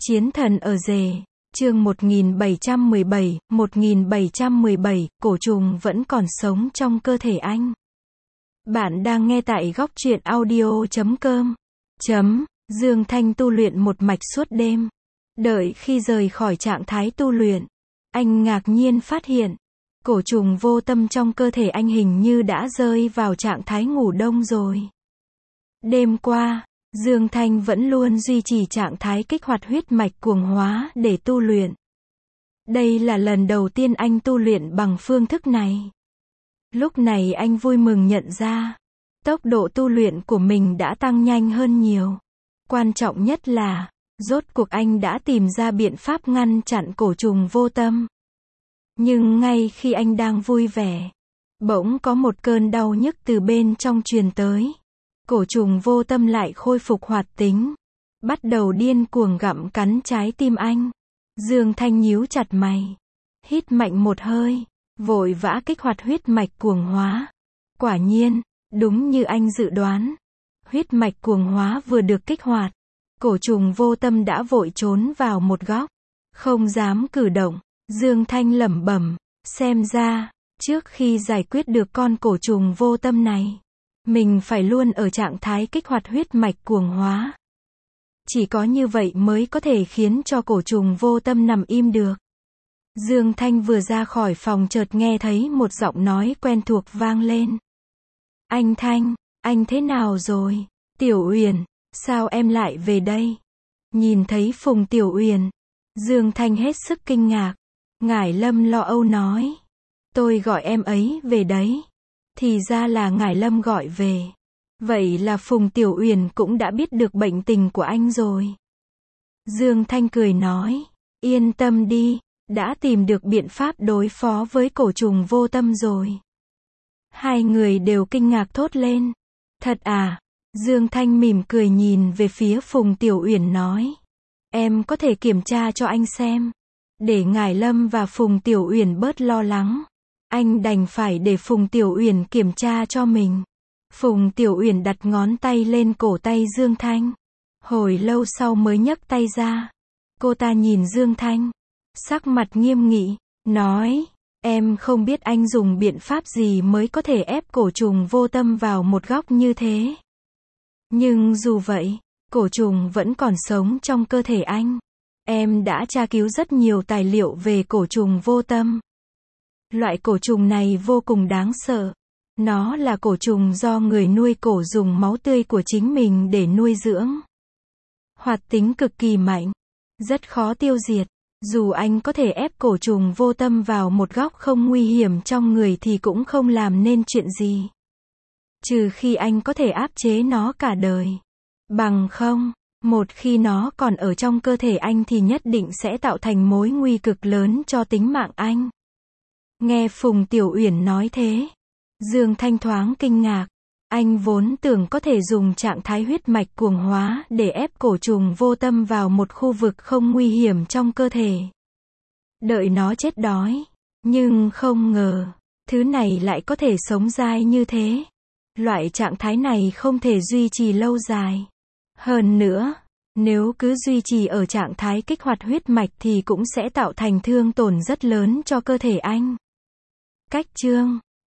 Chiến thần ở rề. Chương 1717, cổ trùng vẫn còn sống trong cơ thể anh. Bạn đang nghe tại góc truyện audio.com. Dương Thanh tu luyện một mạch suốt đêm. Đợi khi rời khỏi trạng thái tu luyện, anh ngạc nhiên phát hiện, cổ trùng vô tâm trong cơ thể anh hình như đã rơi vào trạng thái ngủ đông rồi. Đêm qua, Dương Thanh vẫn luôn duy trì trạng thái kích hoạt huyết mạch cuồng hóa để tu luyện. Đây là lần đầu tiên anh tu luyện bằng phương thức này. Lúc này anh vui mừng nhận ra, tốc độ tu luyện của mình đã tăng nhanh hơn nhiều. Quan trọng nhất là, rốt cuộc anh đã tìm ra biện pháp ngăn chặn cổ trùng vô tâm. Nhưng ngay khi anh đang vui vẻ, bỗng có một cơn đau nhức từ bên trong truyền tới. Cổ trùng vô tâm lại khôi phục hoạt tính, bắt đầu điên cuồng gặm cắn trái tim anh. Dương Thanh nhíu chặt mày, hít mạnh một hơi, vội vã kích hoạt huyết mạch cuồng hóa. Quả nhiên, đúng như anh dự đoán, huyết mạch cuồng hóa vừa được kích hoạt, cổ trùng vô tâm đã vội trốn vào một góc, không dám cử động. Dương Thanh lẩm bẩm, xem ra, trước khi giải quyết được con cổ trùng vô tâm này, mình phải luôn ở trạng thái kích hoạt huyết mạch cuồng hóa. Chỉ có như vậy mới có thể khiến cho cổ trùng vô tâm nằm im được. Dương Thanh vừa ra khỏi phòng chợt nghe thấy một giọng nói quen thuộc vang lên. Anh Thanh, anh thế nào rồi? Tiểu Uyển, sao em lại về đây? Nhìn thấy Phùng Tiểu Uyển, Dương Thanh hết sức kinh ngạc. Ngải Lâm lo âu nói, tôi gọi em ấy về đấy. Thì ra là Ngải Lâm gọi về. Vậy là Phùng Tiểu Uyển cũng đã biết được bệnh tình của anh rồi. Dương Thanh cười nói, yên tâm đi, đã tìm được biện pháp đối phó với cổ trùng vô tâm rồi. Hai người đều kinh ngạc thốt lên. Thật à? Dương Thanh mỉm cười nhìn về phía Phùng Tiểu Uyển nói, em có thể kiểm tra cho anh xem. Để Ngải Lâm và Phùng Tiểu Uyển bớt lo lắng, anh đành phải để Phùng Tiểu Uyển kiểm tra cho mình. Phùng Tiểu Uyển đặt ngón tay lên cổ tay Dương Thanh. Hồi lâu sau mới nhấc tay ra. Cô ta nhìn Dương Thanh, sắc mặt nghiêm nghị, nói, em không biết anh dùng biện pháp gì mới có thể ép cổ trùng vô tâm vào một góc như thế. Nhưng dù vậy, cổ trùng vẫn còn sống trong cơ thể anh. Em đã tra cứu rất nhiều tài liệu về cổ trùng vô tâm. Loại cổ trùng này vô cùng đáng sợ. Nó là cổ trùng do người nuôi cổ dùng máu tươi của chính mình để nuôi dưỡng. Hoạt tính cực kỳ mạnh, rất khó tiêu diệt. Dù anh có thể ép cổ trùng vô tâm vào một góc không nguy hiểm trong người thì cũng không làm nên chuyện gì. Trừ khi anh có thể áp chế nó cả đời. Bằng không, một khi nó còn ở trong cơ thể anh thì nhất định sẽ tạo thành mối nguy cực lớn cho tính mạng anh. Nghe Phùng Tiểu Uyển nói thế, Dương Thanh thoáng kinh ngạc. Anh vốn tưởng có thể dùng trạng thái huyết mạch cuồng hóa để ép cổ trùng vô tâm vào một khu vực không nguy hiểm trong cơ thể. Đợi nó chết đói. Nhưng không ngờ, thứ này lại có thể sống dai như thế. Loại trạng thái này không thể duy trì lâu dài. Hơn nữa, nếu cứ duy trì ở trạng thái kích hoạt huyết mạch thì cũng sẽ tạo thành thương tổn rất lớn cho cơ thể anh. Cách chương